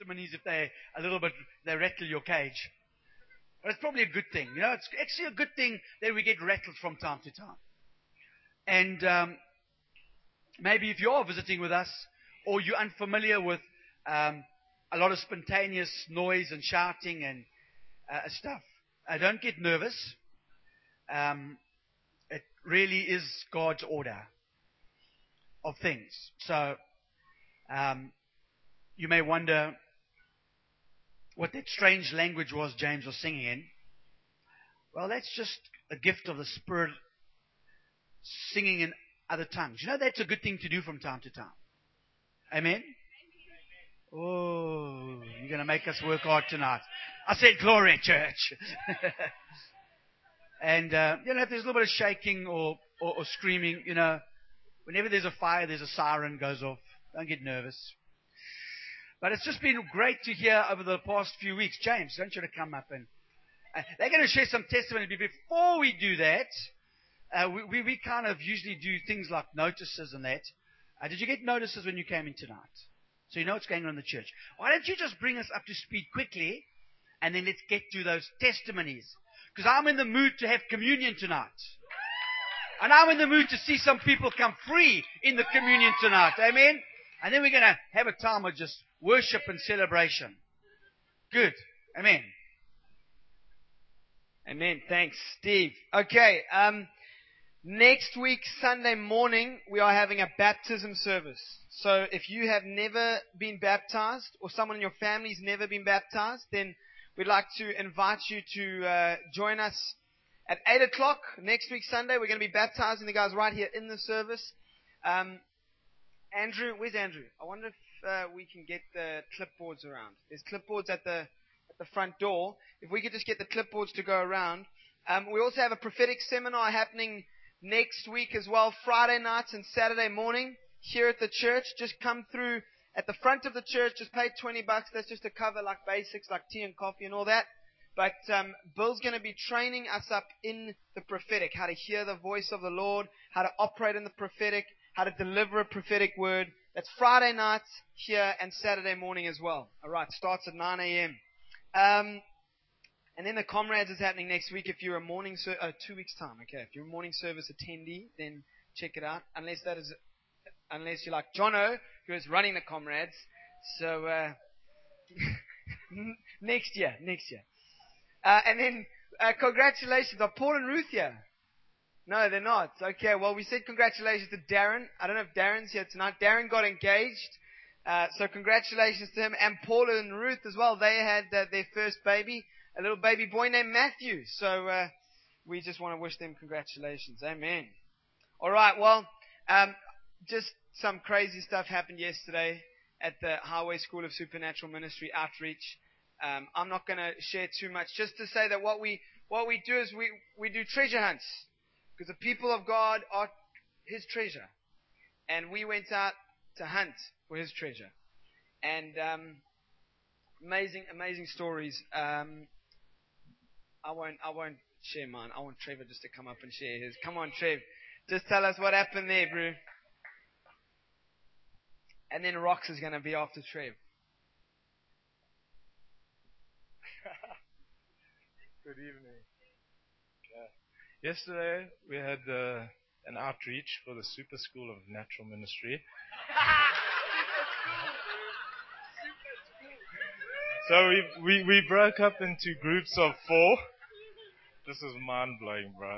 testimonies if they rattle your cage. But it's probably a good thing. It's actually a good thing that we get rattled from time to time. And maybe if you're visiting with us, or you're unfamiliar with a lot of spontaneous noise and shouting and stuff, don't get nervous. It really is God's order of things. So you may wonder what that strange language was James was singing in. Well, that's just a gift of the Spirit singing in other tongues. That's a good thing to do from time to time. Amen? Oh, you're going to make us work hard tonight. I said glory, church. And, if there's a little bit of shaking or screaming, whenever there's a fire, there's a siren goes off. Don't get nervous. But it's just been great to hear over the past few weeks. James, I want you to come up and they're going to share some testimony. But before we do that, we kind of usually do things like notices and that. Did you get notices when you came in tonight? So you know what's going on in the church. Why don't you just bring us up to speed quickly, and then let's get to those testimonies. Because I'm in the mood to have communion tonight. And I'm in the mood to see some people come free in the communion tonight. Amen? And then we're going to have a time of just worship and celebration. Good. Amen. Amen. Thanks, Steve. Okay. Next week, Sunday morning, we are having a baptism service. So if you have never been baptized, or someone in your family's never been baptized, then we'd like to invite you to join us at 8 o'clock next week, Sunday. We're going to be baptizing the guys right here in the service. Andrew, where's Andrew? I wonder if we can get the clipboards around. There's clipboards at the front door. If we could just get the clipboards to go around. We also have a prophetic seminar happening next week as well, Friday nights and Saturday morning here at the church. Just come through at the front of the church. Just pay $20. That's just to cover like basics like tea and coffee and all that. But Bill's going to be training us up in the prophetic, how to hear the voice of the Lord, how to operate in the prophetic, how to deliver a prophetic word. That's Friday nights here and Saturday morning as well. All right, starts at 9 a.m. And then the Comrades is happening next week. If you're a morning 2 weeks time, okay. If you're a morning service attendee, then check it out. Unless you're like Jono, who is running the Comrades. So next year. And then congratulations. Are Paul and Ruth here? No, they're not. Okay, well, we said congratulations to Darren. I don't know if Darren's here tonight. Darren got engaged. So congratulations to him. And Paul and Ruth as well. They had their first baby, a little baby boy named Matthew. So we just want to wish them congratulations. Amen. All right, well, just some crazy stuff happened yesterday at the Highway School of Supernatural Ministry Outreach. I'm not going to share too much. Just to say that what we do is we do treasure hunts. Because the people of God are His treasure. And we went out to hunt for His treasure. And amazing stories. I won't share mine. I want Trevor just to come up and share his. Come on, Trev. Just tell us what happened there, bro. And then Rox is going to be after Trev. Good evening. Yesterday we had an outreach for the Super School of Natural Ministry. So we broke up into groups of 4. This is mind-blowing, bro.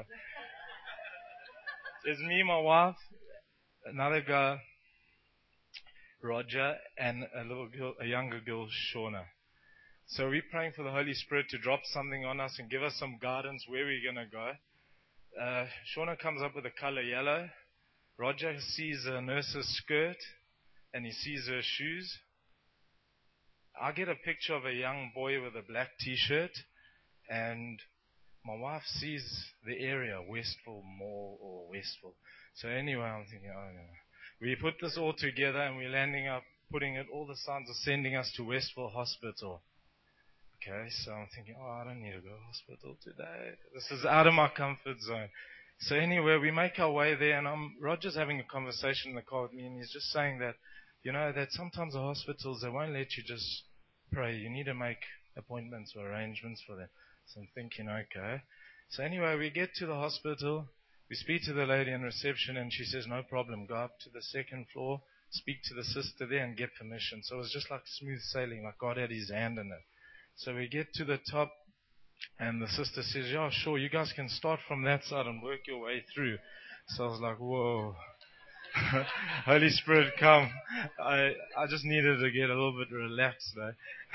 It's me, my wife, another guy, Roger, and a younger girl, Shauna. So we're praying for the Holy Spirit to drop something on us and give us some guidance where we're going to go. Shauna comes up with the color yellow. Roger sees a nurse's skirt and he sees her shoes. I get a picture of a young boy with a black t-shirt, and my wife sees the area, Westville Mall or Westville. So anyway, I'm thinking, oh no. We put this all together and we're landing up, putting it, all the signs are sending us to Westville Hospital. Okay, so I'm thinking, I don't need to go to hospital today. This is out of my comfort zone. So anyway, we make our way there, and Roger's having a conversation in the car with me, and he's just saying that, that sometimes the hospitals, they won't let you just pray. You need to make appointments or arrangements for them. So I'm thinking, okay. So anyway, we get to the hospital. We speak to the lady in reception, and she says, no problem. Go up to the second floor, speak to the sister there, and get permission. So it was just like smooth sailing, like God had His hand in it. So we get to the top, and the sister says, yeah, sure, you guys can start from that side and work your way through. So I was like, whoa. Holy Spirit, come. I just needed to get a little bit relaxed, though.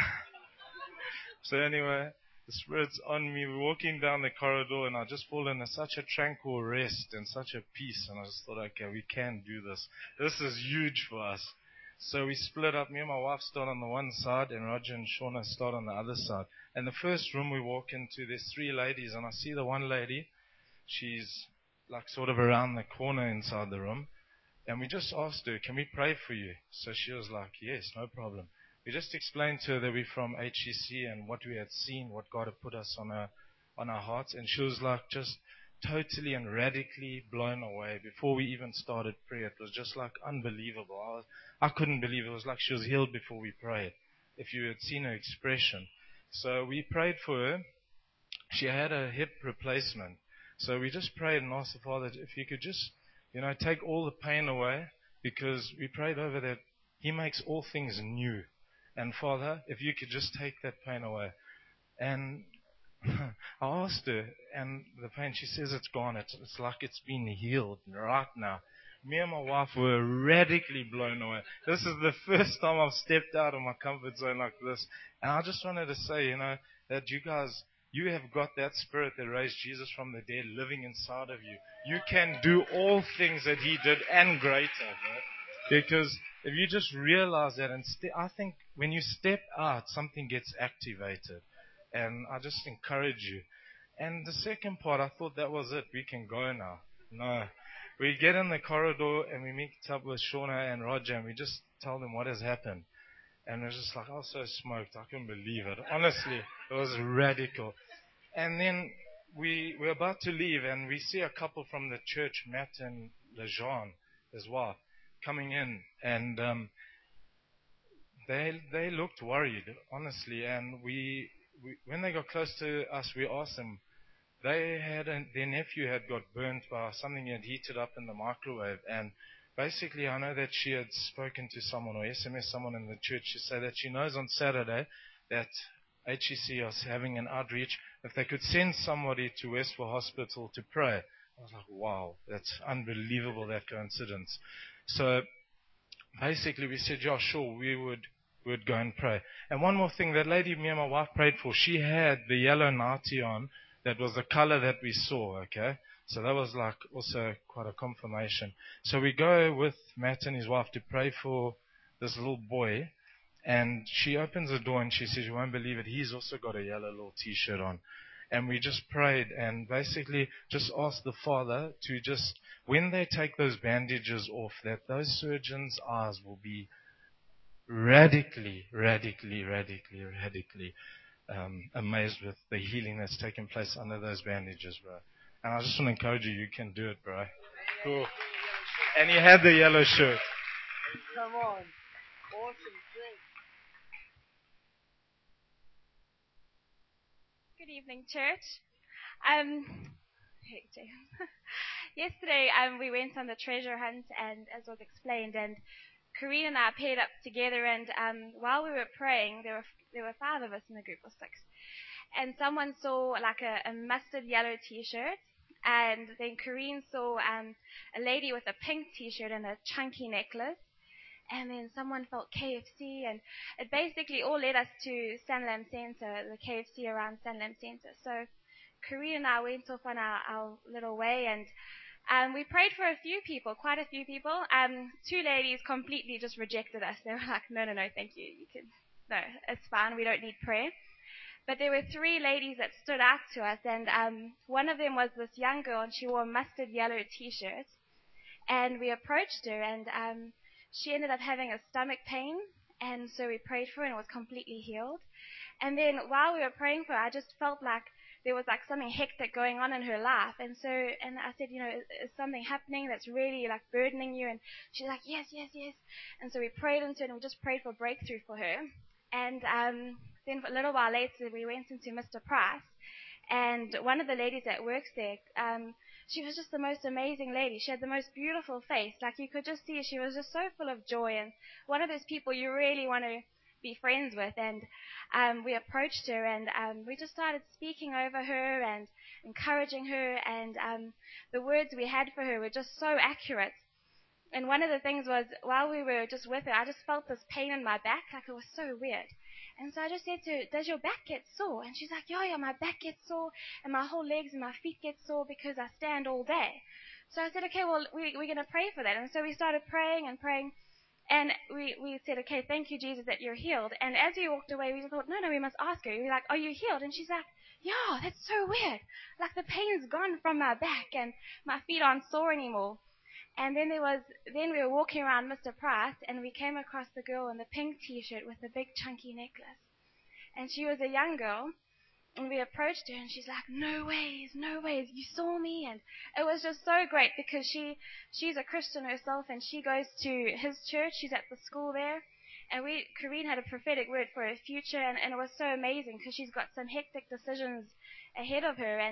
So anyway, the Spirit's on me. We're walking down the corridor, and I just fall into such a tranquil rest and such a peace. And I just thought, okay, we can do this. This is huge for us. So we split up. Me and my wife start on the one side, and Roger and Shauna start on the other side. And the first room we walk into, there's 3 ladies, and I see the one lady. She's like sort of around the corner inside the room. And we just asked her, can we pray for you? So she was like, yes, no problem. We just explained to her that we're from HEC and what we had seen, what God had put us on our hearts. And she was like just totally and radically blown away. Before we even started prayer, it was just like unbelievable. I couldn't believe it. It was like she was healed before we prayed, if you had seen her expression. So we prayed for her. She had a hip replacement. So we just prayed and asked the Father if He could just, take all the pain away, because we prayed over that He makes all things new. And Father, if you could just take that pain away. And I asked her, and the pain, she says it's gone. It's like it's been healed right now. Me and my wife were radically blown away. This is the first time I've stepped out of my comfort zone like this. And I just wanted to say, that you guys, you have got that Spirit that raised Jesus from the dead living inside of you. You can do all things that He did and greater, right? Because if you just realize that, and I think when you step out, something gets activated. And I just encourage you. And the second part, I thought that was it. We can go now. No. We get in the corridor and we meet up with Shauna and Roger, and we just tell them what has happened. And it was just like, I was so smoked. I couldn't believe it. Honestly, it was radical. And then we're about to leave, and we see a couple from the church, Matt and Lejean as well, coming in. And they looked worried, honestly. And when they got close to us, we asked them. Their nephew had got burnt by something he had heated up in the microwave. And basically, I know that she had spoken to someone or SMS someone in the church to say that she knows on Saturday that HEC is having an outreach. If they could send somebody to Westville Hospital to pray. I was like, wow, that's unbelievable, that coincidence. So basically we said, yeah, sure, we would go and pray. And one more thing, that lady me and my wife prayed for, she had the yellow nightie on. That was the color that we saw, okay? So that was like also quite a confirmation. So we go with Matt and his wife to pray for this little boy. And she opens the door and she says, you won't believe it, he's also got a yellow little t-shirt on. And we just prayed and basically just asked the Father to just, when they take those bandages off, that those surgeons' eyes will be radically amazed with the healing that's taken place under those bandages, bro. And I just want to encourage you can do it, bro. Cool. And he had the yellow shirt. Come on. Awesome. Great. Good evening, church. Yesterday, we went on the treasure hunt, and as was explained, and Karine and I paired up together, and while we were praying, there were 5 of us in the group, or 6, and someone saw like a mustard yellow t-shirt, and then Karine saw a lady with a pink t-shirt and a chunky necklace, and then someone felt KFC, and it basically all led us to Sanlam Center, the KFC around Sanlam Center. So Karine and I went off on our little way, and we prayed for quite a few people. 2 ladies completely just rejected us. They were like, no, thank you. No, it's fine. We don't need prayer. But there were 3 ladies that stood out to us, and one of them was this young girl, and she wore a mustard yellow t-shirt. And we approached her, and she ended up having a stomach pain, and so we prayed for her, and it was completely healed. And then while we were praying for her, I just felt like there was like something hectic going on in her life. And I said, is something happening that's really like burdening you? And she's like, yes. And so we prayed into it, and we just prayed for breakthrough for her. And then a little while later, we went into Mr. Price, and one of the ladies that works there, she was just the most amazing lady. She had the most beautiful face. Like, you could just see she was just so full of joy, and one of those people you really want to be friends with. And we approached her, and we just started speaking over her and encouraging her, and the words we had for her were just so accurate. And one of the things was, while we were just with her, I just felt this pain in my back, like it was so weird. And so I just said to her, does your back get sore? And she's like, yeah, my back gets sore, and my whole legs and my feet get sore because I stand all day. So I said, okay, well, we're going to pray for that. And so we started praying and praying, and we said, okay, thank you, Jesus, that you're healed. And as we walked away, we just thought, no, we must ask her. We were like, are you healed? And she's like, yeah, that's so weird. Like, the pain's gone from my back, and my feet aren't sore anymore. And then we were walking around Mr. Price, and we came across the girl in the pink t-shirt with the big chunky necklace. And she was a young girl, and we approached her, and she's like, no ways, you saw me. And it was just so great, because she's a Christian herself, and she goes to his church. She's at the school there. And Corrine had a prophetic word for her future, and it was so amazing, because she's got some hectic decisions ahead of her.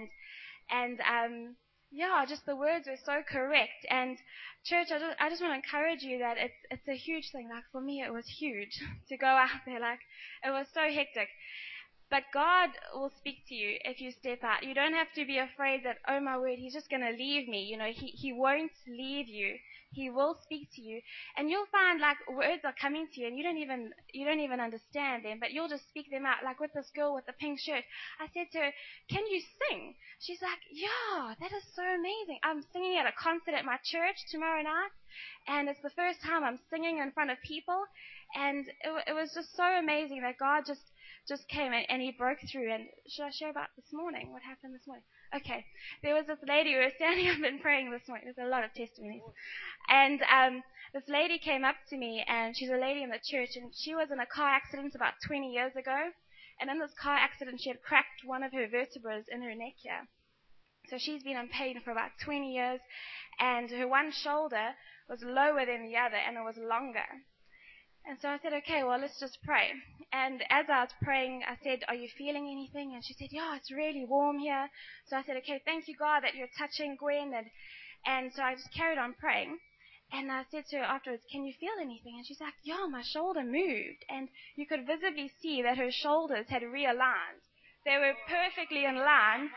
Yeah, just the words were so correct. And church, I just want to encourage you that it's a huge thing. Like, for me, it was huge to go out there. Like, it was so hectic. But God will speak to you if you step out. You don't have to be afraid that, oh my word, He's just going to leave me. You know, He won't leave you. He will speak to you. And you'll find, like, words are coming to you, and you don't even understand them, but you'll just speak them out. Like with this girl with the pink shirt, I said to her, can you sing? She's like, yeah, that is so amazing. I'm singing at a concert at my church tomorrow night, and it's the first time I'm singing in front of people. And it was just so amazing that God just came and He broke through. And should I share about this morning? What happened this morning? Okay. There was this lady who was standing up and praying this morning. There's a lot of testimonies. And this lady came up to me, and she's a lady in the church, and she was in a car accident about 20 years ago. And in this car accident, she had cracked one of her vertebrae in her neck here. So she's been in pain for about 20 years, and her one shoulder was lower than the other, and it was longer. And so I said, okay, well, let's just pray. And as I was praying, I said, are you feeling anything? And she said, yeah, it's really warm here. So I said, okay, thank you, God, that you're touching Gwen. And so I just carried on praying. And I said to her afterwards, can you feel anything? And she's like, yeah, my shoulder moved. And you could visibly see that her shoulders had realigned. They were perfectly in line.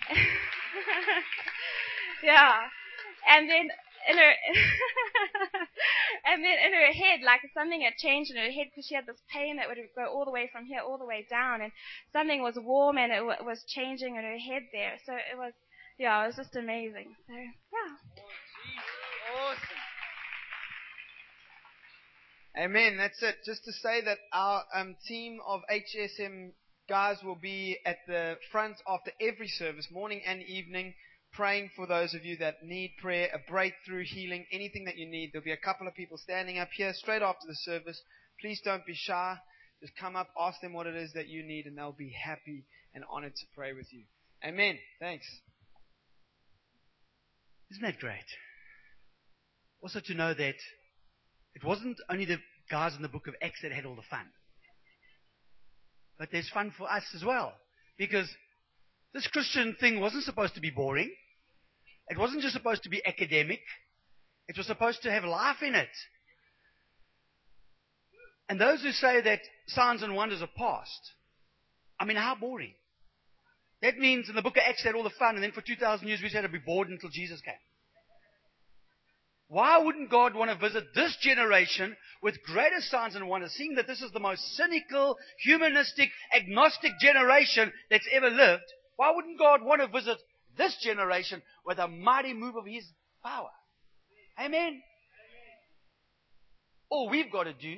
Yeah. And then in her and then in her head, like, something had changed in her head, because she had this pain that would go all the way from here all the way down, and something was warm, and it was changing in her head there. So it was just amazing. So yeah. Awesome. Amen. That's it. Just to say that our team of HSM guys will be at the front after every service, morning and evening, praying for those of you that need prayer, a breakthrough, healing, anything that you need. There'll be a couple of people standing up here straight after the service. Please don't be shy. Just come up, ask them what it is that you need, and they'll be happy and honored to pray with you. Amen. Thanks. Isn't that great? Also to know that it wasn't only the guys in the book of Acts that had all the fun, but there's fun for us as well. Because this Christian thing wasn't supposed to be boring. It wasn't just supposed to be academic. It was supposed to have life in it. And those who say that signs and wonders are past, I mean, how boring. That means in the book of Acts they had all the fun, and then for 2,000 years we just had to be bored until Jesus came. Why wouldn't God want to visit this generation with greater signs and wonders, seeing that this is the most cynical, humanistic, agnostic generation that's ever lived? Why wouldn't God want to visit this generation with a mighty move of His power? Amen? All we've got to do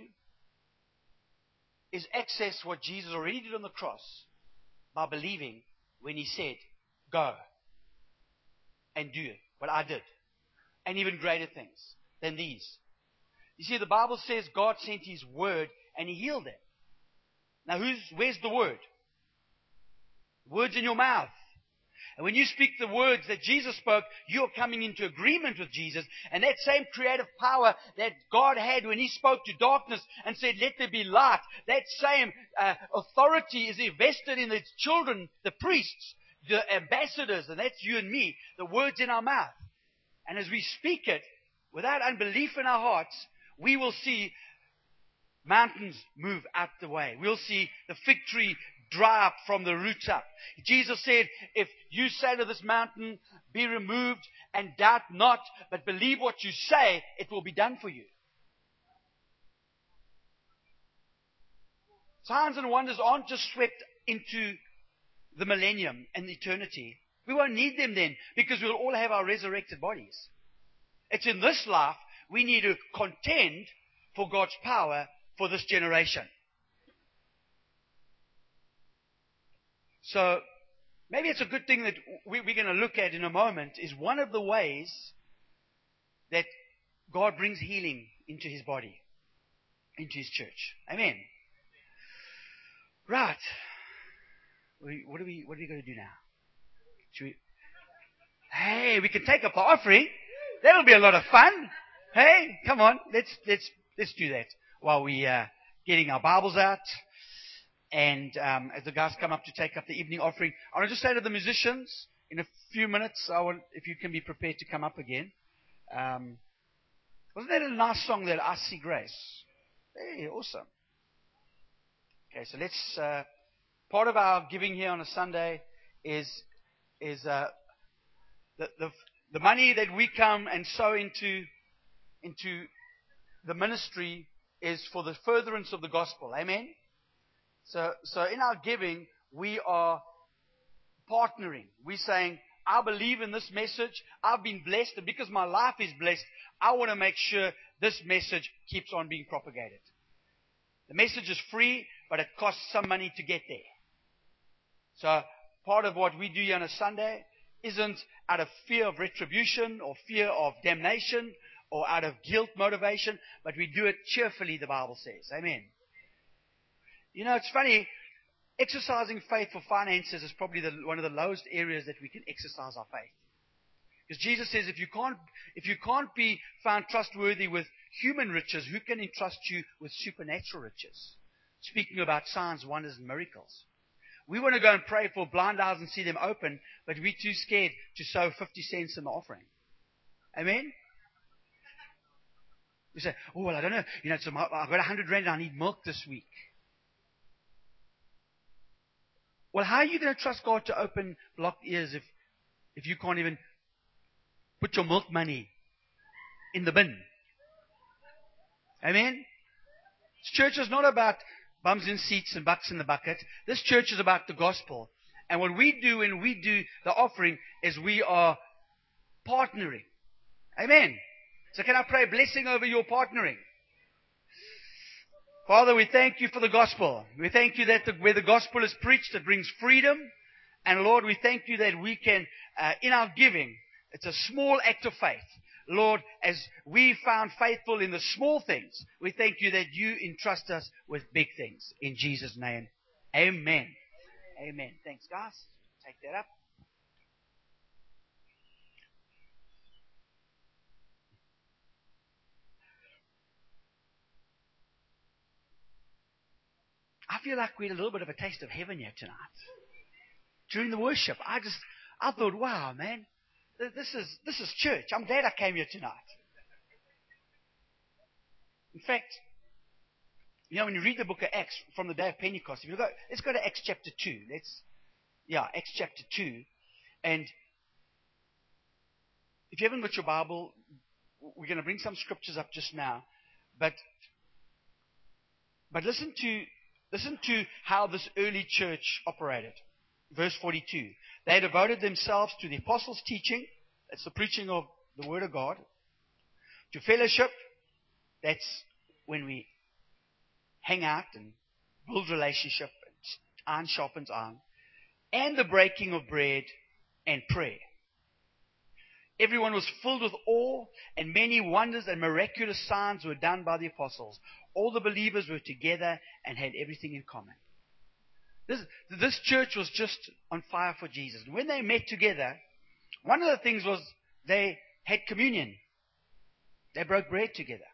is access what Jesus already did on the cross by believing when He said, go and do it, what I did. And even greater things than these. You see, the Bible says God sent His word and He healed them. Now where's the word? The word's in your mouth. And when you speak the words that Jesus spoke, you're coming into agreement with Jesus. And that same creative power that God had when He spoke to darkness and said, let there be light, that same authority is invested in the children, the priests, the ambassadors, and that's you and me, the words in our mouth. And as we speak it, without unbelief in our hearts, we will see mountains move out the way. We'll see the fig tree dry up from the roots up. Jesus said, if you say to this mountain, be removed, and doubt not, but believe what you say, it will be done for you. Signs and wonders aren't just swept into the millennium and eternity. We won't need them then, because we'll all have our resurrected bodies. It's in this life we need to contend for God's power for this generation. So, maybe it's a good thing that we're going to look at in a moment is one of the ways that God brings healing into His body, into His church. Amen. Right. What are we going to do now? Hey, we can take up the offering. That'll be a lot of fun. Hey, come on, let's do that while we getting our Bibles out. And as the guys come up to take up the evening offering, I want to just say to the musicians, in a few minutes, if you can be prepared to come up again. Wasn't that a nice song, that I See Grace? Hey, awesome. Okay, so let's, part of our giving here on a Sunday is the money that we come and sow into the ministry is for the furtherance of the gospel. Amen? So in our giving, we are partnering. We're saying, I believe in this message. I've been blessed. And because my life is blessed, I want to make sure this message keeps on being propagated. The message is free, but it costs some money to get there. So part of what we do here on a Sunday isn't out of fear of retribution or fear of damnation or out of guilt motivation, but we do it cheerfully, the Bible says. Amen. You know, it's funny, exercising faith for finances is probably one of the lowest areas that we can exercise our faith. Because Jesus says, if you can't be found trustworthy with human riches, who can entrust you with supernatural riches? Speaking about signs, wonders, and miracles. We want to go and pray for blind eyes and see them open, but we're too scared to sow 50 cents in the offering. Amen? We say, oh, well, I don't know. You know, I've got 100 rand and I need milk this week. Well, how are you going to trust God to open blocked ears if you can't even put your milk money in the bin? Amen? This church is not about bums in seats and bucks in the bucket. This church is about the gospel. And what we do when we do the offering is we are partnering. Amen? So can I pray a blessing over your partnering? Father, we thank you for the gospel. We thank you that where the gospel is preached, it brings freedom. And Lord, we thank you that we can, in our giving, it's a small act of faith. Lord, as we found faithful in the small things, we thank you that you entrust us with big things. In Jesus' name, amen. Amen. Thanks, guys. Take that up. I feel like we had a little bit of a taste of heaven here tonight. During the worship, I thought, wow, man, this is church. I'm glad I came here tonight. In fact, you know, when you read the book of Acts from the day of Pentecost, let's go to Acts chapter 2. Acts chapter 2. And if you haven't got your Bible, we're going to bring some scriptures up just now. But listen to how this early church operated. Verse 42. They devoted themselves to the apostles' teaching. That's the preaching of the Word of God. To fellowship. That's when we hang out and build relationship. Iron sharpens iron. And the breaking of bread and prayer. Everyone was filled with awe, and many wonders and miraculous signs were done by the apostles. All the believers were together and had everything in common. This church was just on fire for Jesus. And when they met together, one of the things was they had communion. They broke bread together.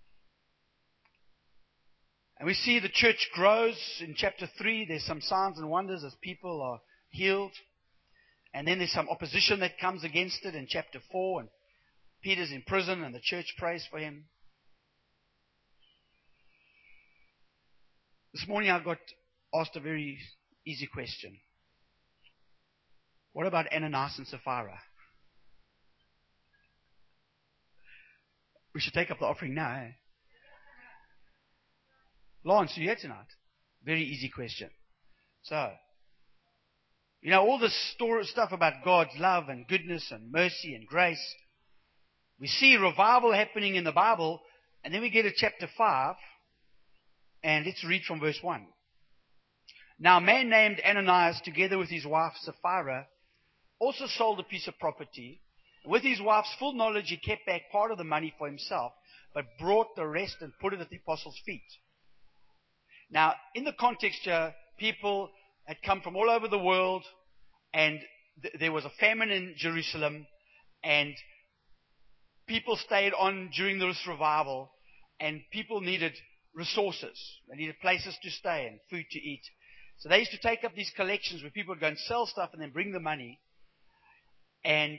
And we see the church grows. In chapter 3, there's some signs and wonders as people are healed. And then there's some opposition that comes against it in chapter 4. And Peter's in prison and the church prays for him. This morning I got asked a very easy question. What about Ananias and Sapphira? We should take up the offering now, eh? Lawrence, are you here tonight? Very easy question. So, all this stuff about God's love and goodness and mercy and grace. We see revival happening in the Bible, and then we get to chapter 5, and let's read from verse 1. Now a man named Ananias, together with his wife Sapphira, also sold a piece of property. With his wife's full knowledge, he kept back part of the money for himself, but brought the rest and put it at the apostles' feet. Now, in the context here, people had come from all over the world, and there was a famine in Jerusalem, and people stayed on during this revival, and people needed resources. They needed places to stay and food to eat. So they used to take up these collections where people would go and sell stuff and then bring the money. And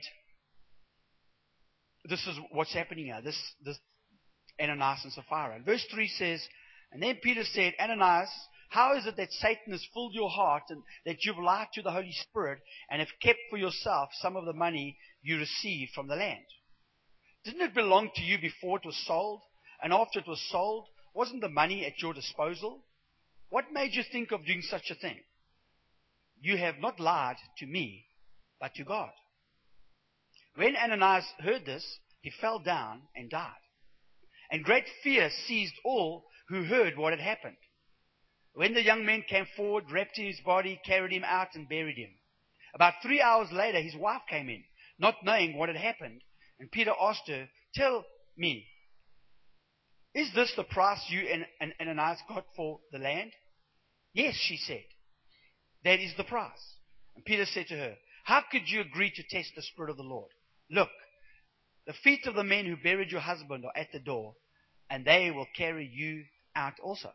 this is what's happening here. This Ananias and Sapphira. And verse 3 says, and then Peter said, Ananias, how is it that Satan has filled your heart and that you've lied to the Holy Spirit and have kept for yourself some of the money you received from the land? Didn't it belong to you before it was sold? And after it was sold, wasn't the money at your disposal? What made you think of doing such a thing? You have not lied to me, but to God. When Ananias heard this, he fell down and died. And great fear seized all who heard what had happened. When the young men came forward, wrapped in his body, carried him out and buried him. About 3 hours later, his wife came in, not knowing what had happened. And Peter asked her, tell me, is this the price you and Ananias got for the land? Yes, she said. That is the price. And Peter said to her, how could you agree to test the Spirit of the Lord? Look, the feet of the men who buried your husband are at the door, and they will carry you out also.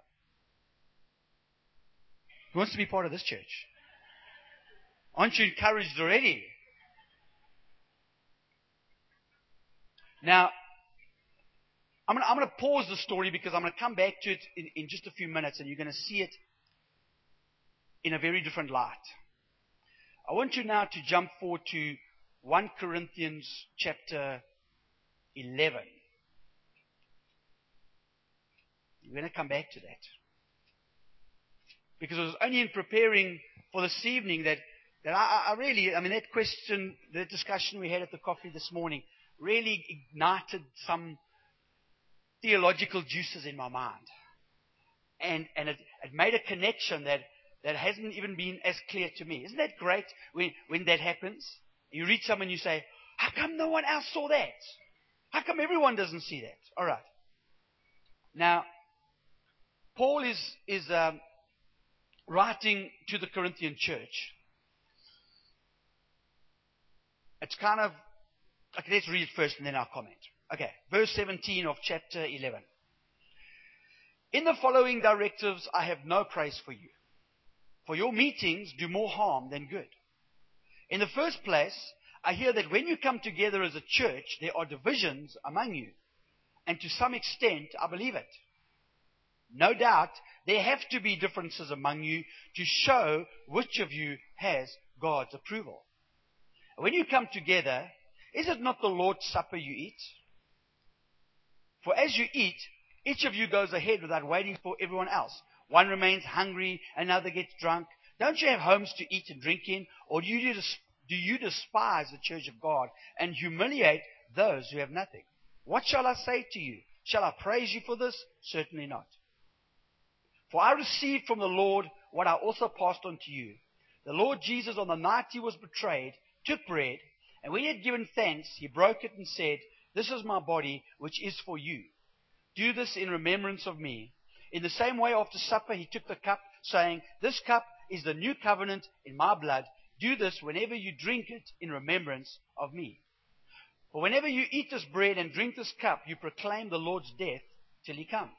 Who wants to be part of this church? Aren't you encouraged already? Now, I'm going to pause the story because I'm going to come back to it in just a few minutes, and you're going to see it in a very different light. I want you now to jump forward to 1 Corinthians chapter 11. We're going to come back to that. Because it was only in preparing for this evening that I really, that question, the discussion we had at the coffee this morning, really ignited some theological juices in my mind. And it made a connection that hasn't even been as clear to me. Isn't that great when that happens? You read something and you say, how come no one else saw that? How come everyone doesn't see that? All right. Now, Paul is writing to the Corinthian church. It's kind of, okay, let's read it first and then I'll comment. Okay, verse 17 of chapter 11. In the following directives, I have no praise for you. For your meetings do more harm than good. In the first place, I hear that when you come together as a church, there are divisions among you. And to some extent, I believe it. No doubt, there have to be differences among you to show which of you has God's approval. When you come together, is it not the Lord's Supper you eat? For as you eat, each of you goes ahead without waiting for everyone else. One remains hungry, another gets drunk. Don't you have homes to eat and drink in? Or do you despise the church of God and humiliate those who have nothing? What shall I say to you? Shall I praise you for this? Certainly not. For I received from the Lord what I also passed on to you. The Lord Jesus, on the night he was betrayed, took bread, and when he had given thanks, he broke it and said, this is my body, which is for you. Do this in remembrance of me. In the same way, after supper, he took the cup, saying, this cup is the new covenant in my blood. Do this whenever you drink it in remembrance of me. For whenever you eat this bread and drink this cup, you proclaim the Lord's death till he comes.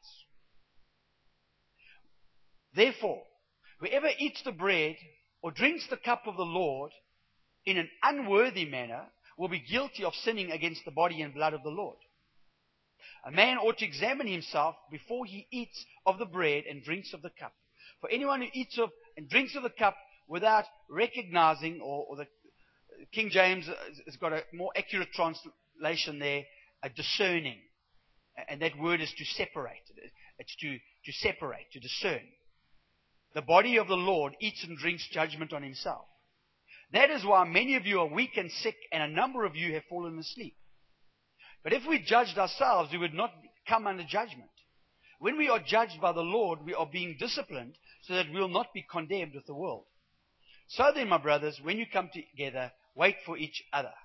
Therefore, whoever eats the bread or drinks the cup of the Lord in an unworthy manner will be guilty of sinning against the body and blood of the Lord. A man ought to examine himself before he eats of the bread and drinks of the cup. For anyone who eats of and drinks of the cup without recognizing, or the King James has got a more accurate translation there, a discerning. And that word is to separate. It's to separate, to discern. The body of the Lord eats and drinks judgment on himself. That is why many of you are weak and sick, and a number of you have fallen asleep. But if we judged ourselves, we would not come under judgment. When we are judged by the Lord, we are being disciplined so that we will not be condemned with the world. So then, my brothers, when you come together, wait for each other.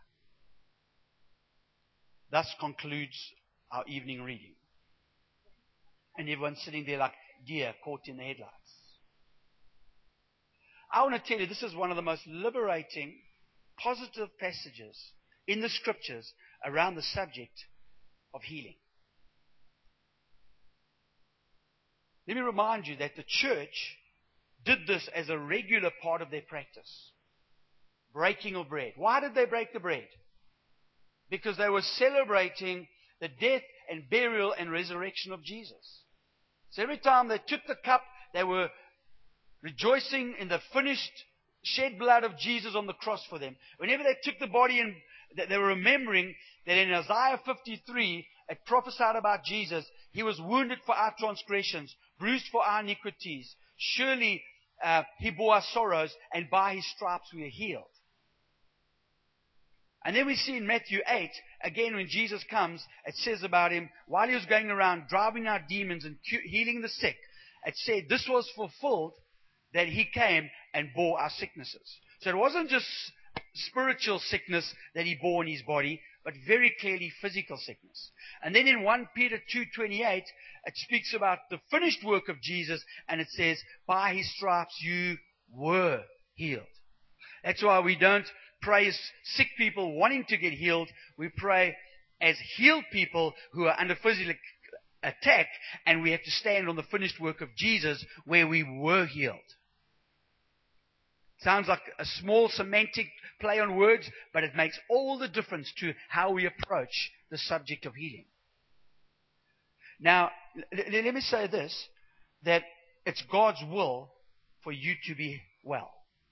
Thus concludes our evening reading. And everyone's sitting there like deer caught in the headlights. I want to tell you, this is one of the most liberating, positive passages in the Scriptures around the subject of healing. Let me remind you that the church did this as a regular part of their practice. Breaking of bread. Why did they break the bread? Because they were celebrating the death and burial and resurrection of Jesus. So every time they took the cup, they were rejoicing in the finished shed blood of Jesus on the cross for them. Whenever they took the body, and they were remembering that in Isaiah 53, it prophesied about Jesus. He was wounded for our transgressions, bruised for our iniquities. Surely he bore our sorrows, and by his stripes we are healed. And then we see in Matthew 8, again when Jesus comes, it says about him, while he was going around driving out demons and healing the sick, it said this was fulfilled, that he came and bore our sicknesses. So it wasn't just spiritual sickness that he bore in his body, but very clearly physical sickness. And then in 1 Peter 2:28, it speaks about the finished work of Jesus, and it says, by his stripes you were healed. That's why we don't pray as sick people wanting to get healed. We pray as healed people who are under physical attack, and we have to stand on the finished work of Jesus where we were healed. Sounds like a small semantic play on words, but it makes all the difference to how we approach the subject of healing. Now, let me say this, that it's God's will for you to be well.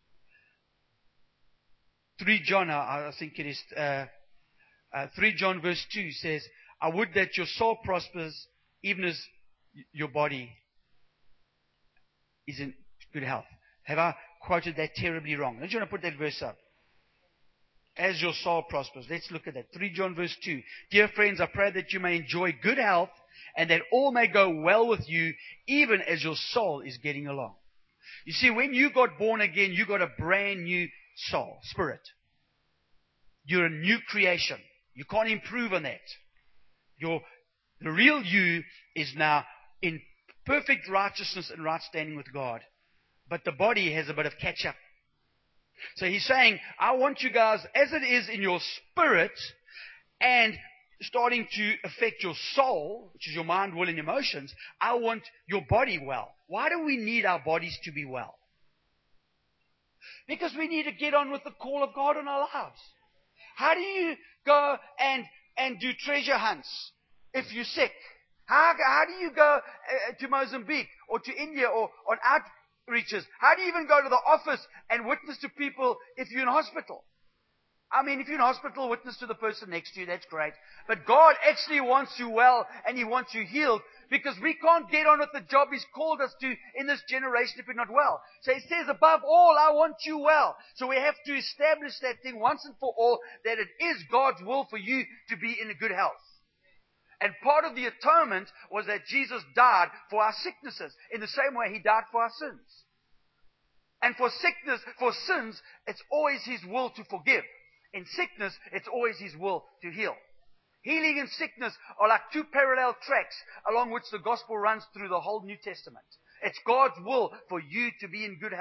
3 John, I think it is, 3 John verse 2 says, I would that your soul prospers even as your body is in good health. Have I quoted that terribly wrong? Don't you want to put that verse up? As your soul prospers. Let's look at that. 3 John verse 2. Dear friends, I pray that you may enjoy good health and that all may go well with you, even as your soul is getting along. You see, when you got born again, you got a brand new soul, spirit. You're a new creation. You can't improve on that. The real you is now in perfect righteousness and right standing with God. But the body has a bit of catch up. So he's saying, I want you guys, as it is in your spirit and starting to affect your soul, which is your mind, will, and emotions, I want your body well. Why do we need our bodies to be well? Because we need to get on with the call of God on our lives. How do you go and do treasure hunts if you're sick? How do you go to Mozambique or to India or on outreaches? How do you even go to the office and witness to people if you're in hospital? I mean, if you're in hospital, witness to the person next to you, that's great. But God actually wants you well and He wants you healed, because we can't get on with the job He's called us to in this generation if we're not well. So He says, above all, I want you well. So we have to establish that thing once and for all, that it is God's will for you to be in good health. And part of the atonement was that Jesus died for our sicknesses, in the same way He died for our sins. And for sickness, for sins, it's always His will to forgive. In sickness, it's always His will to heal. Healing and sickness are like two parallel tracks along which the gospel runs through the whole New Testament. It's God's will for you to be in good health.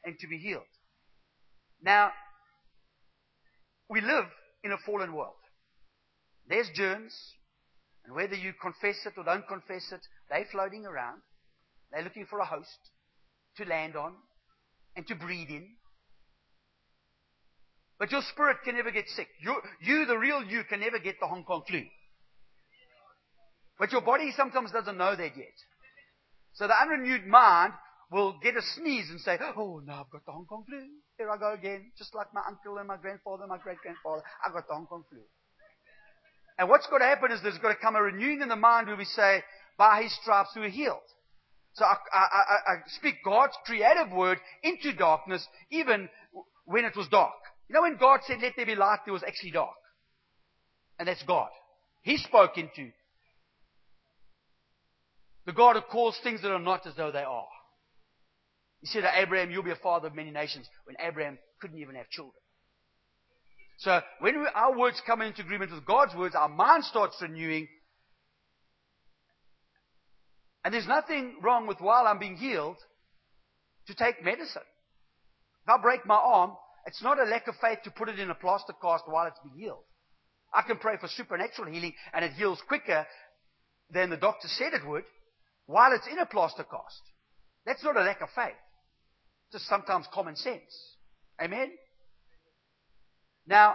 and to be healed. Now, we live in a fallen world. There's germs, and whether you confess it or don't confess it, they're floating around. They're looking for a host to land on and to breed in. But your spirit can never get sick. You, the real you, can never get the Hong Kong flu. But your body sometimes doesn't know that yet. So the unrenewed mind will get a sneeze and say, oh, no, I've got the Hong Kong flu. Here I go again. Just like my uncle and my grandfather and my great-grandfather. I've got the Hong Kong flu. And what's got to happen is there's got to come a renewing in the mind where we say, by His stripes we were healed. So I speak God's creative word into darkness, even when it was dark. You know, when God said, let there be light, there was actually dark. And that's God. He spoke into the God who calls things that are not as though they are. He said to Abraham, you'll be a father of many nations, when Abraham couldn't even have children. So when our words come into agreement with God's words, our mind starts renewing. And there's nothing wrong with, while I'm being healed, to take medicine. If I break my arm, it's not a lack of faith to put it in a plaster cast while it's being healed. I can pray for supernatural healing and it heals quicker than the doctor said it would while it's in a plaster cast. That's not a lack of faith. It's just sometimes common sense. Amen? Now,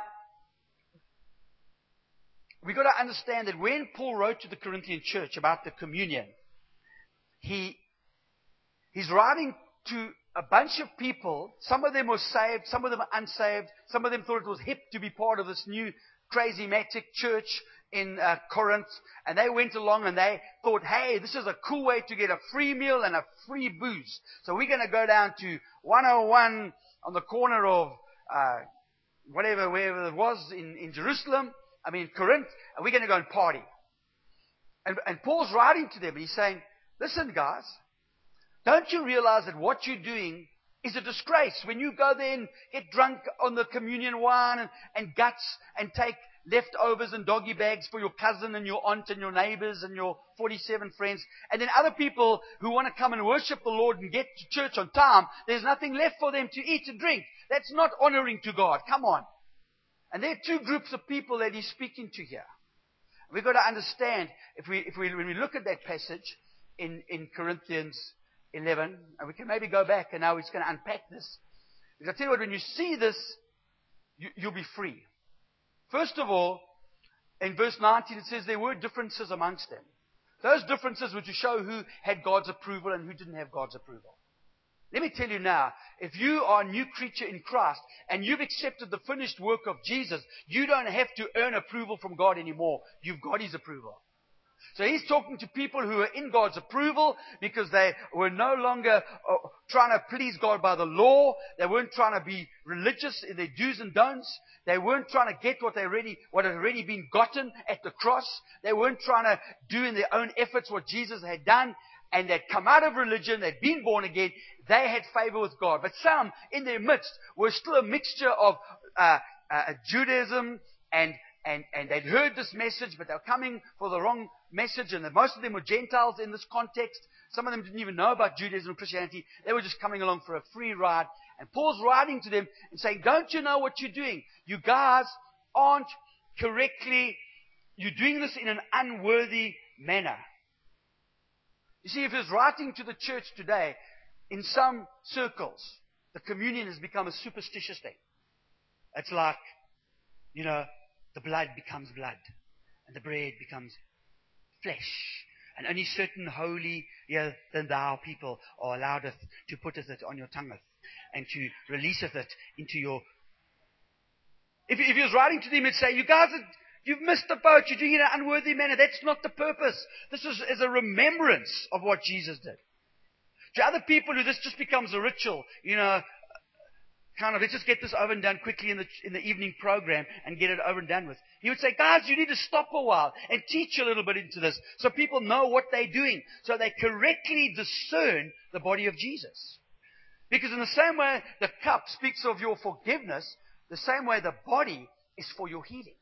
we've got to understand that when Paul wrote to the Corinthian church about the communion, he's writing to a bunch of people. Some of them were saved, some of them were unsaved. Some of them thought it was hip to be part of this new charismatic church in Corinth. And they went along and they thought, hey, this is a cool way to get a free meal and a free booze. So we're going to go down to 101 on the corner of wherever it was in Jerusalem, Corinth, and we're going to go and party. And Paul's writing to them and he's saying, listen guys, don't you realize that what you're doing is a disgrace? When you go there and get drunk on the communion wine and guts and take leftovers and doggy bags for your cousin and your aunt and your neighbors and your 47 friends, and then other people who want to come and worship the Lord and get to church on time, there's nothing left for them to eat and drink. That's not honoring to God. Come on. And there are two groups of people that he's speaking to here. We've got to understand, when we look at that passage in Corinthians 11, and we can maybe go back and now he's going to unpack this. Because I tell you what, when you see this, you'll be free. First of all, in verse 19 it says there were differences amongst them. Those differences were to show who had God's approval and who didn't have God's approval. Let me tell you now, if you are a new creature in Christ and you've accepted the finished work of Jesus, you don't have to earn approval from God anymore. You've got His approval. So he's talking to people who are in God's approval because they were no longer trying to please God by the law. They weren't trying to be religious in their do's and don'ts. They weren't trying to get what had already been gotten at the cross. They weren't trying to do in their own efforts what Jesus had done. And they'd come out of religion, they'd been born again, they had favor with God. But some in their midst were still a mixture of Judaism and they'd heard this message, but they were coming for the wrong message, and most of them were Gentiles in this context. Some of them didn't even know about Judaism and Christianity. They were just coming along for a free ride. And Paul's writing to them and saying, don't you know what you're doing? You guys aren't correctly, you're doing this in an unworthy manner. You see, if he was writing to the church today, in some circles, the communion has become a superstitious thing. It's like, the blood becomes blood, and the bread becomes flesh. And only certain holy than thou people are allowed to put it on your tongue and to release it into your... If he was writing to them, he'd say, you guys, you've missed the boat. You're doing it in an unworthy manner. That's not the purpose. This is as a remembrance of what Jesus did. To other people who this just becomes a ritual, let's just get this over and done quickly in the evening program and get it over and done with. He would say, guys, you need to stop a while and teach a little bit into this so people know what they're doing, so they correctly discern the body of Jesus. Because in the same way the cup speaks of your forgiveness, the same way the body is for your healing.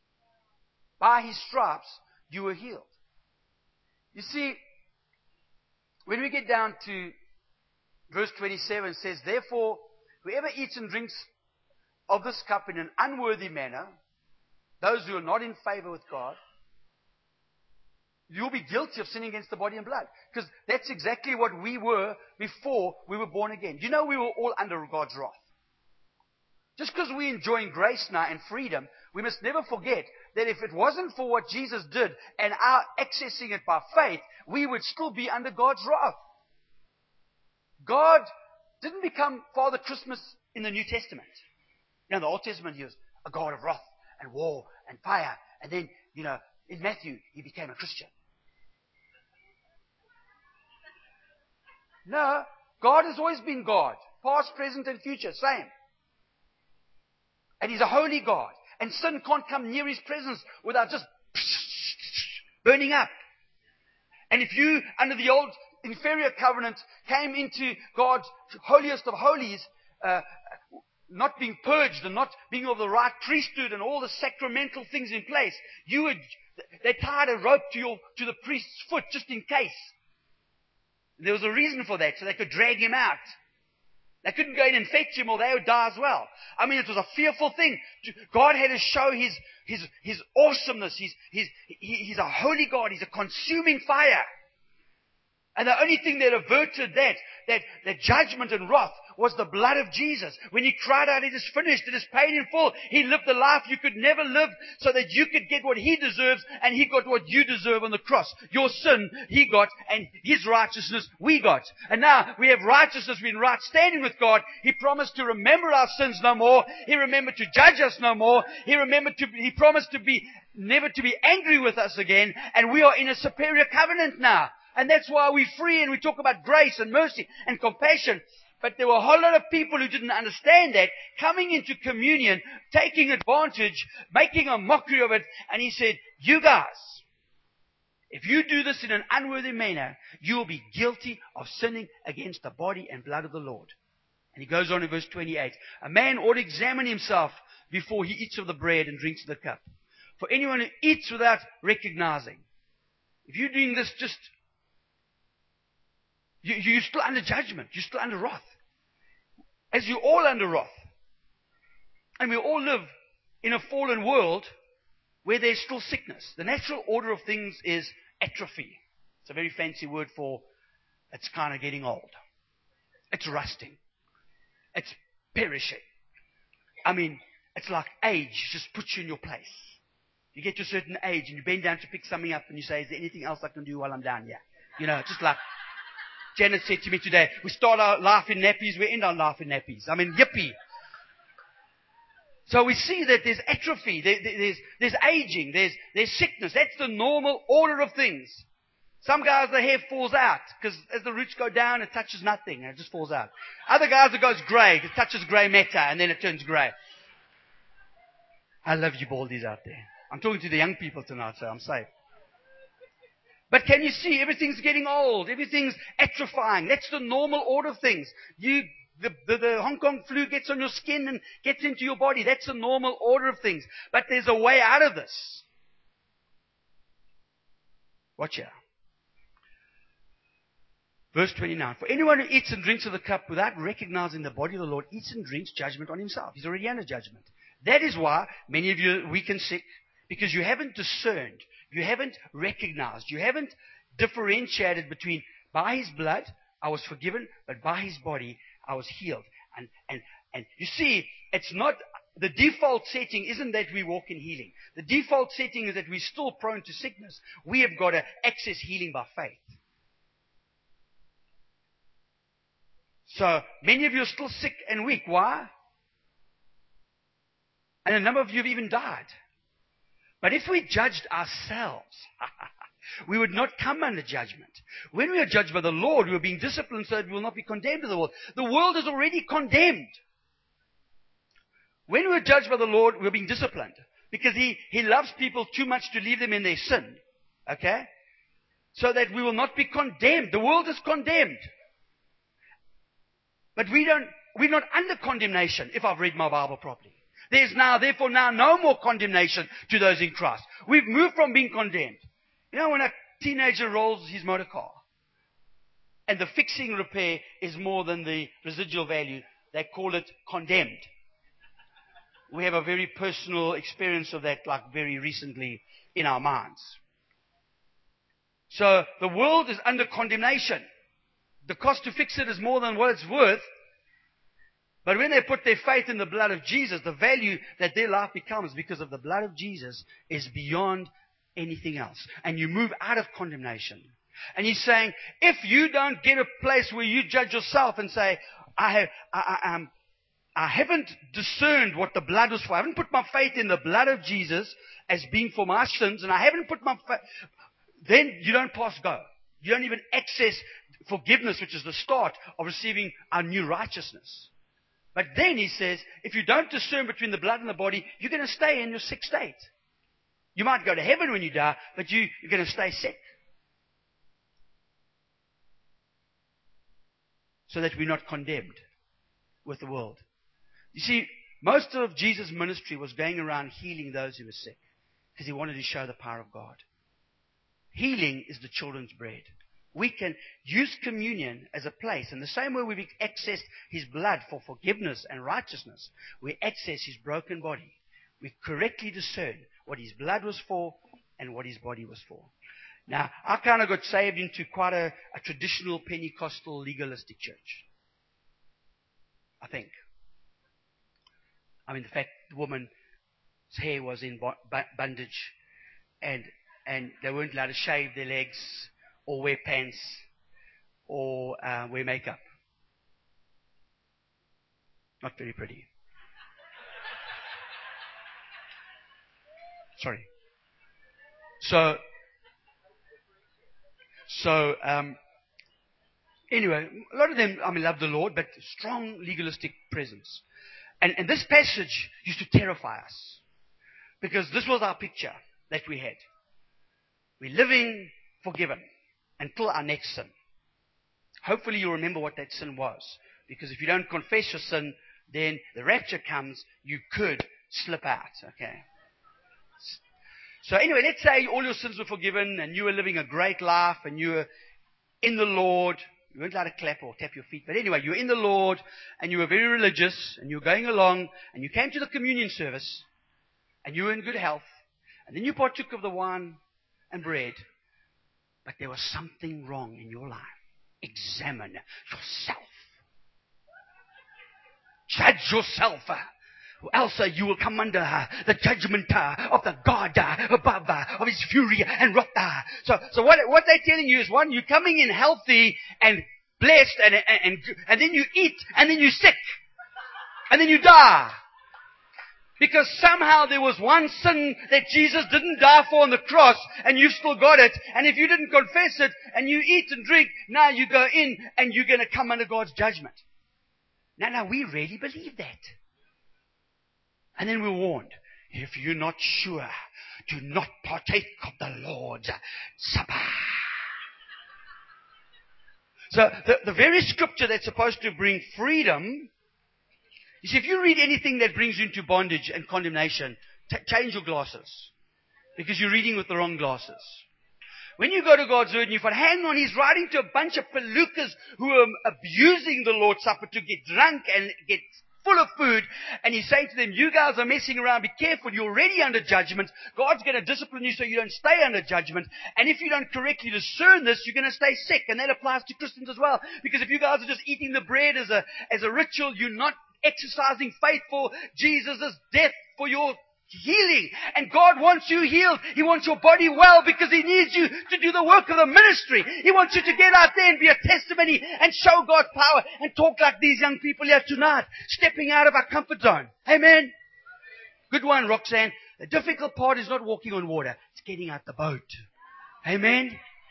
By His stripes you were healed. You see, when we get down to verse 27, it says, therefore, whoever eats and drinks of this cup in an unworthy manner, those who are not in favor with God, you'll be guilty of sinning against the body and blood. Because that's exactly what we were before we were born again. You know, we were all under God's wrath. Just because we're enjoying grace now and freedom, we must never forget that if it wasn't for what Jesus did and our accessing it by faith, we would still be under God's wrath. God didn't become Father Christmas in the New Testament. You know, in the Old Testament, he was a God of wrath and war and fire. And then, you know, in Matthew, he became a Christian. No, God has always been God. Past, present, and future, same. And He's a holy God. And sin can't come near His presence without just burning up. And if you, under the old inferior covenant, came into God's holiest of holies, not being purged and not being of the right priesthood and all the sacramental things in place, they tied a rope to the priest's foot just in case. There was a reason for that, so they could drag him out. They couldn't go in and fetch him or they would die as well. I mean, it was a fearful thing. God had to show His awesomeness. He's a holy God. He's a consuming fire. And the only thing that averted that judgment and wrath was the blood of Jesus. When He cried out, "It is finished, it is paid in full," He lived the life you could never live so that you could get what He deserves, and He got what you deserve on the cross. Your sin, He got, and His righteousness, we got. And now we have righteousness, we're in right standing with God. He promised to remember our sins no more. He remembered to judge us no more. He promised to be never to be angry with us again, and we are in a superior covenant now. And that's why we're free and we talk about grace and mercy and compassion. But there were a whole lot of people who didn't understand that, coming into communion, taking advantage, making a mockery of it. And He said, you guys, if you do this in an unworthy manner, you will be guilty of sinning against the body and blood of the Lord. And He goes on in verse 28. A man ought to examine himself before he eats of the bread and drinks of the cup. For anyone who eats without recognizing, if you're doing this just, you're still under judgment. You're still under wrath. As you're all under wrath. And we all live in a fallen world where there's still sickness. The natural order of things is atrophy. It's a very fancy word for it's kind of getting old. It's rusting. It's perishing. I mean, it's like age just puts you in your place. You get to a certain age and you bend down to pick something up and you say, is there anything else I can do while I'm down here? You know, just like Janet said to me today, we start our life in nappies, we end our life in nappies. I mean, yippee. So we see that there's atrophy, there's aging, there's sickness. That's the normal order of things. Some guys, the hair falls out, because as the roots go down, it touches nothing, and it just falls out. Other guys, it goes grey, it touches grey matter, and then it turns grey. I love you baldies out there. I'm talking to the young people tonight, so I'm safe. But can you see, everything's getting old. Everything's atrophying. That's the normal order of things. The Hong Kong flu gets on your skin and gets into your body. That's the normal order of things. But there's a way out of this. Watch out. Verse 29. For anyone who eats and drinks of the cup without recognizing the body of the Lord eats and drinks judgment on himself. He's already under judgment. That is why many of you are weak and sick, because you haven't discerned. You haven't recognized. You haven't differentiated between, by His blood, I was forgiven, but by His body, I was healed. And you see, it's not, the default setting isn't that we walk in healing. The default setting is that we're still prone to sickness. We have got to access healing by faith. So, many of you are still sick and weak. Why? And a number of you have even died. But if we judged ourselves, we would not come under judgment. When we are judged by the Lord, we are being disciplined so that we will not be condemned to the world. The world is already condemned. When we are judged by the Lord, we are being disciplined. Because He loves people too much to leave them in their sin. Okay? So that we will not be condemned. The world is condemned. But we're not under condemnation, if I've read my Bible properly. There's therefore no more condemnation to those in Christ. We've moved from being condemned. You know, when a teenager rolls his motor car, and the fixing repair is more than the residual value, they call it condemned. We have a very personal experience of that, like very recently in our minds. So the world is under condemnation. The cost to fix it is more than what it's worth. But when they put their faith in the blood of Jesus, the value that their life becomes because of the blood of Jesus is beyond anything else. And you move out of condemnation. And he's saying, if you don't get a place where you judge yourself and say, I haven't discerned what the blood was for. I haven't put my faith in the blood of Jesus as being for my sins, and I haven't put my faith, then you don't pass go. You don't even access forgiveness, which is the start of receiving our new righteousness. But then he says, if you don't discern between the blood and the body, you're going to stay in your sick state. You might go to heaven when you die, but you're going to stay sick. So that we're not condemned with the world. You see, most of Jesus' ministry was going around healing those who were sick, because he wanted to show the power of God. Healing is the children's bread. We can use communion as a place. In the same way we've accessed his blood for forgiveness and righteousness, we access his broken body. We correctly discern what his blood was for and what his body was for. Now, I kind of got saved into quite a traditional Pentecostal legalistic church. I think. I mean, the fact the woman's hair was in bondage and they weren't allowed to shave their legs or wear pants or wear makeup. Not very pretty. Sorry. So, anyway, a lot of them, love the Lord, but strong legalistic presence. And this passage used to terrify us. Because this was our picture that we had. We're living forgiven until our next sin. Hopefully you remember what that sin was. Because if you don't confess your sin, then the rapture comes, you could slip out. Okay. So anyway, let's say all your sins were forgiven and you were living a great life and you were in the Lord. You weren't allowed to clap or tap your feet. But anyway, you were in the Lord and you were very religious and you were going along and you came to the communion service and you were in good health. And then you partook of the wine and bread. But there was something wrong in your life. Examine yourself. Judge yourself. Or else you will come under the judgment of the God above, of his fury and wrath. So what they're telling you is, one, you're coming in healthy and blessed, and then you eat, and then you're sick, and then you die. Because somehow there was one sin that Jesus didn't die for on the cross, and you've still got it. And if you didn't confess it, and you eat and drink, now you go in, and you're going to come under God's judgment. Now, we really believe that. And then we're warned, if you're not sure, do not partake of the Lord's Supper. So the very scripture that's supposed to bring freedom, you see, if you read anything that brings you into bondage and condemnation, change your glasses. Because you're reading with the wrong glasses. When you go to God's Word and you find, hang on, he's writing to a bunch of felucas who are abusing the Lord's Supper to get drunk and get full of food, and he's saying to them, you guys are messing around, be careful, you're already under judgment. God's going to discipline you so you don't stay under judgment. And if you don't correctly discern this, you're going to stay sick. And that applies to Christians as well. Because if you guys are just eating the bread as a ritual, you're not exercising faith for Jesus' death for your healing. And God wants you healed. He wants your body well because he needs you to do the work of the ministry. He wants you to get out there and be a testimony and show God's power and talk like these young people here tonight, stepping out of our comfort zone. Amen. Good one, Roxanne. The difficult part is not walking on water. It's getting out the boat. Amen.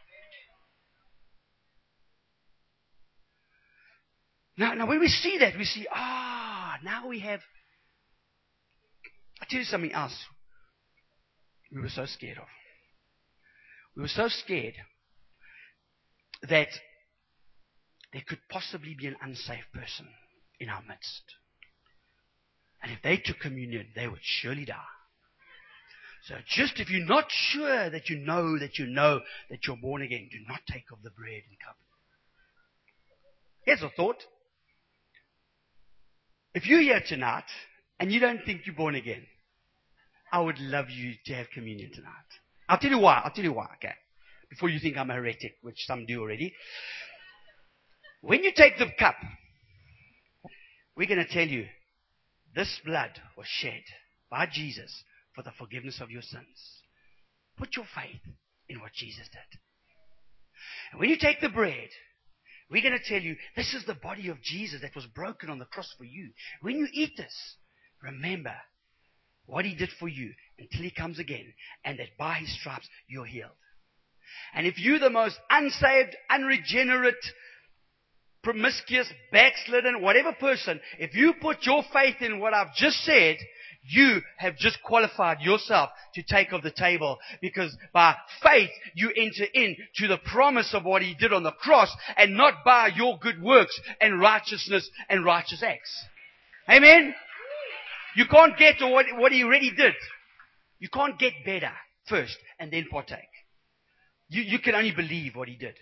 Now when we see that, we see, now we have. I'll tell you something else we were so scared of. We were so scared that there could possibly be an unsafe person in our midst. And if they took communion, they would surely die. So just if you're not sure that you know that you're born again, do not take of the bread and cup. Here's a thought. If you're here tonight and you don't think you're born again, I would love you to have communion tonight. I'll tell you why, okay? Before you think I'm a heretic, which some do already. When you take the cup, we're going to tell you, this blood was shed by Jesus for the forgiveness of your sins. Put your faith in what Jesus did. And when you take the bread, we're going to tell you, this is the body of Jesus that was broken on the cross for you. When you eat this, remember what He did for you until He comes again, and that by His stripes you're healed. And if you're the most unsaved, unregenerate, promiscuous, backslidden, whatever person, if you put your faith in what I've just said, you have just qualified yourself to take of the table, because by faith you enter into the promise of what He did on the cross, and not by your good works and righteousness and righteous acts. Amen? You can't get to what He already did. You can't get better first and then partake. You can only believe what He did.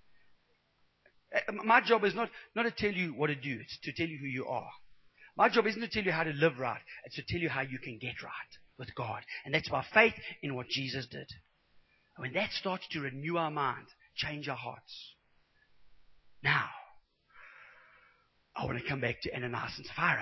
My job is not to tell you what to do. It's to tell you who you are. My job isn't to tell you how to live right. It's to tell you how you can get right with God. And that's by faith in what Jesus did. And when that starts to renew our mind, change our hearts. Now, I want to come back to Ananias and Sapphira.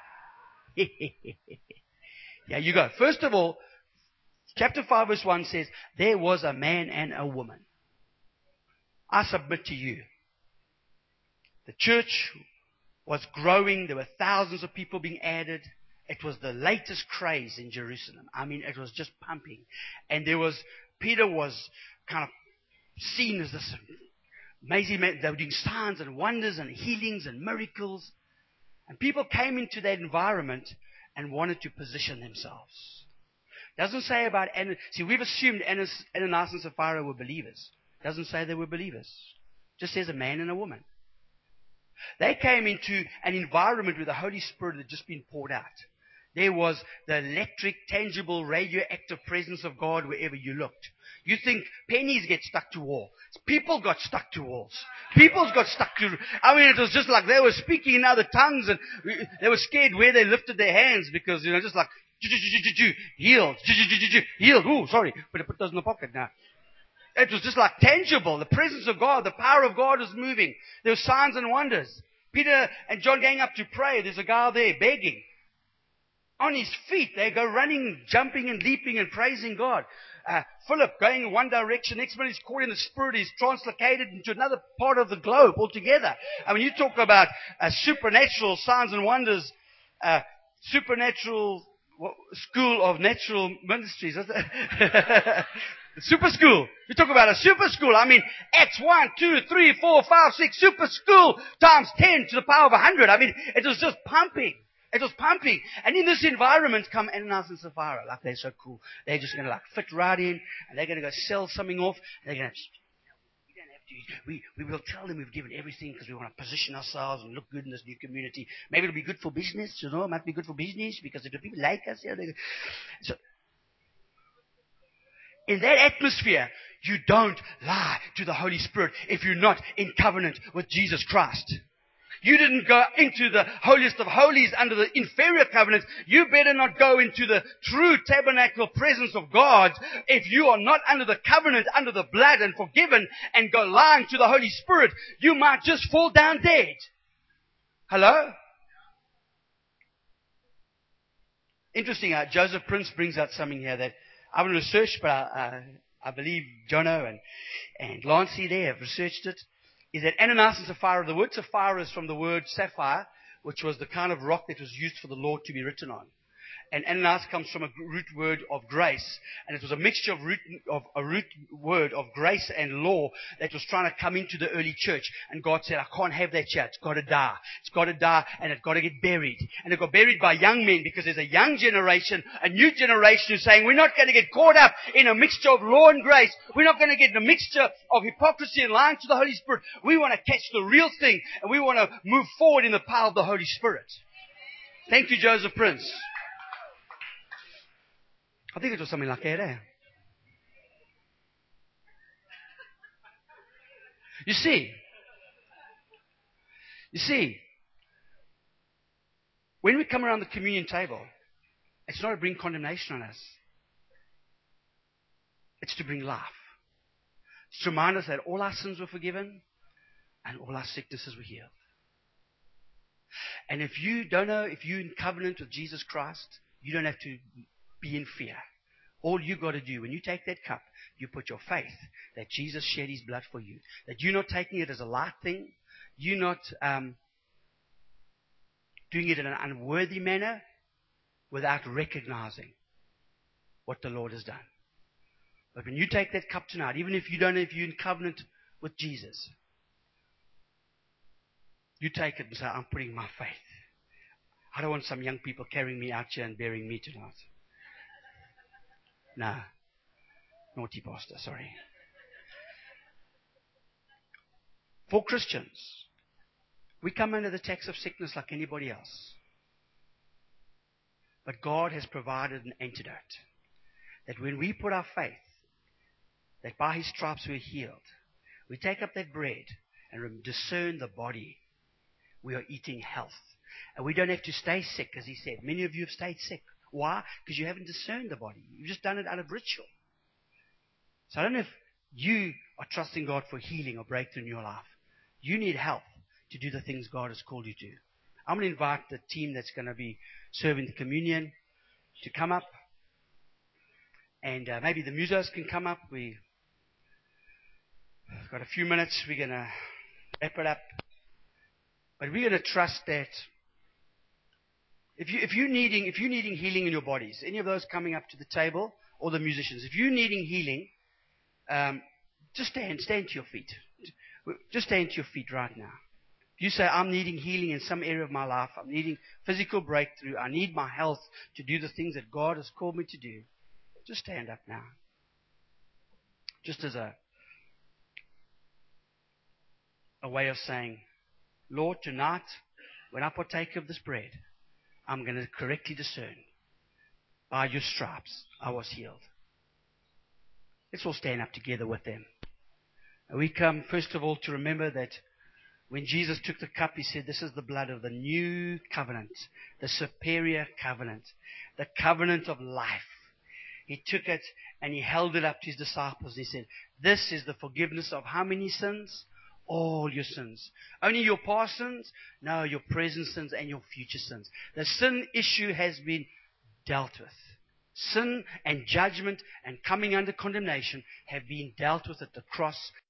Yeah, you go. First of all, chapter 5 verse 1 says, there was a man and a woman. I submit to you, the church was growing. There were thousands of people being added. It was the latest craze in Jerusalem. I mean, it was just pumping. And Peter was kind of seen as this amazing man. They were doing signs and wonders and healings and miracles. And people came into that environment and wanted to position themselves. Doesn't say about Ananias. See, we've assumed Ananias and Sapphira were believers. Doesn't say they were believers. Just says a man and a woman. They came into an environment where the Holy Spirit had just been poured out. There was the electric, tangible, radioactive presence of God wherever you looked. You think pennies get stuck to walls. People got stuck to walls. People got stuck to... I mean, it was just like they were speaking in other tongues, and they were scared where they lifted their hands, because, just like, healed, healed. Ooh, sorry, but I put those in the pocket now. It was just like tangible. The presence of God, the power of God was moving. There were signs and wonders. Peter and John going up to pray. There's a guy there begging. On his feet, they go running, jumping and leaping and praising God. Philip going in one direction. Next minute he's caught in the Spirit. He's translocated into another part of the globe altogether. I mean, you talk about supernatural signs and wonders, supernatural school of natural ministries. Super school. We talk about a super school. I mean, Acts 1, 2, 3, 4, 5, 6, super school times 10 to the power of 100. I mean, it was just pumping. It was pumping. And in this environment come Ananias and Sapphira. Like, they're so cool. They're just going to fit right in, and they're going to go sell something off. And they're going to we will tell them we've given everything because we want to position ourselves and look good in this new community. Maybe it'll be good for business, It might be good for business because if the people like us, so in that atmosphere, you don't lie to the Holy Spirit if you're not in covenant with Jesus Christ. You didn't go into the holiest of holies under the inferior covenant. You better not go into the true tabernacle presence of God if you are not under the covenant, under the blood and forgiven, and go lying to the Holy Spirit. You might just fall down dead. Hello? Interesting. Joseph Prince brings out something here that I haven't researched, but I believe Jono and Lancey there have researched it. Is that Ananias and Sapphira, the word sapphire is from the word sapphire, which was the kind of rock that was used for the Lord to be written on. And Ananias comes from a root word of grace, and it was a mixture of a root word of grace and law that was trying to come into the early church. And God said, I can't have that here. It's got to die. It's got to die, and it's got to get buried. And it got buried by young men, because there's a young generation, a new generation who's saying, we're not going to get caught up in a mixture of law and grace. We're not going to get in a mixture of hypocrisy and lying to the Holy Spirit. We want to catch the real thing, and we want to move forward in the power of the Holy Spirit. Thank you, Joseph Prince. I think it was something like that, eh? You see, when we come around the communion table, it's not to bring condemnation on us. It's to bring life. It's to remind us that all our sins were forgiven and all our sicknesses were healed. And if you don't know, if you're in covenant with Jesus Christ, you don't have to be in fear. All you got to do, when you take that cup, you put your faith that Jesus shed his blood for you. That you're not taking it as a light thing. You're not doing it in an unworthy manner without recognizing what the Lord has done. But when you take that cup tonight, even if you don't know if you're in covenant with Jesus, you take it and say, I'm putting my faith. I don't want some young people carrying me out here and burying me tonight. No. Naughty pastor, sorry. For Christians, we come under the tax of sickness like anybody else. But God has provided an antidote. That when we put our faith, that by his stripes we're healed, we take up that bread and discern the body. We are eating health. And we don't have to stay sick, as he said. Many of you have stayed sick. Why? Because you haven't discerned the body. You've just done it out of ritual. So I don't know if you are trusting God for healing or breakthrough in your life. You need help to do the things God has called you to. I'm going to invite the team that's going to be serving the communion to come up. And maybe the musos can come up. We've got a few minutes. We're going to wrap it up. But we're going to trust that if you're needing healing in your bodies, any of those coming up to the table, or the musicians, if you're needing healing, just stand to your feet. Just stand to your feet right now. You say, I'm needing healing in some area of my life. I'm needing physical breakthrough. I need my health to do the things that God has called me to do. Just stand up now. Just as a way of saying, Lord, tonight, when I partake of this bread, I'm going to correctly discern. By your stripes, I was healed. Let's all stand up together with them. And we come, first of all, to remember that when Jesus took the cup, he said, this is the blood of the new covenant, the superior covenant, the covenant of life. He took it and he held it up to his disciples. He said, this is the forgiveness of how many sins? All your sins. Only your past sins? No, your present sins and your future sins. The sin issue has been dealt with. Sin and judgment and coming under condemnation have been dealt with at the cross